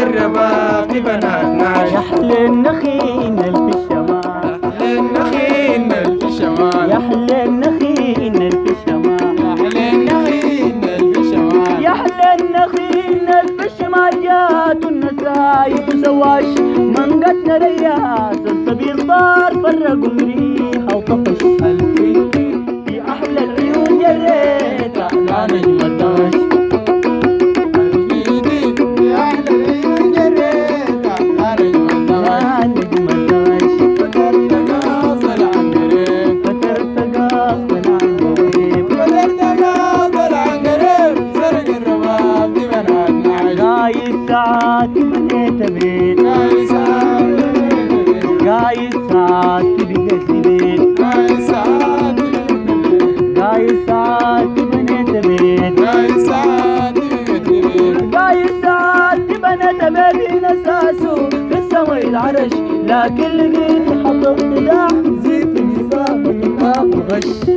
الرباب دي بناتنا يا أحلى النخيل في الشمال، أحلى النخيل في الشمال، يا أحلى النخيل في الشمال، أحلى النخيل في الشمال، يا أحلى النخيل في الشمال. جات النسايب وسواش منقتنا رياس السبيل طار فرقوا مريحة وطفش الفيل. يا أحلى العيون يا ريت لا نجم الداش، يا أحلى العيون يا ريت لا نجم الداش، لا نجم الداش. فترت قاصل عن قريب، فترت قاصل عن قريب، فترت قاصل عن قريب، سرق الرباب دي بناتنا قايد ساعات بنيت بيت، قايد ساعات قايد ساعات بقيت بيت، قايد ساعات قايد ساعات بنيت بيت، قايد ساعات بقيت قايد ساعات بنيت بيت نساسه في السما العرش، لكن لقيت حطب داع زيت نظام النفاق وغش.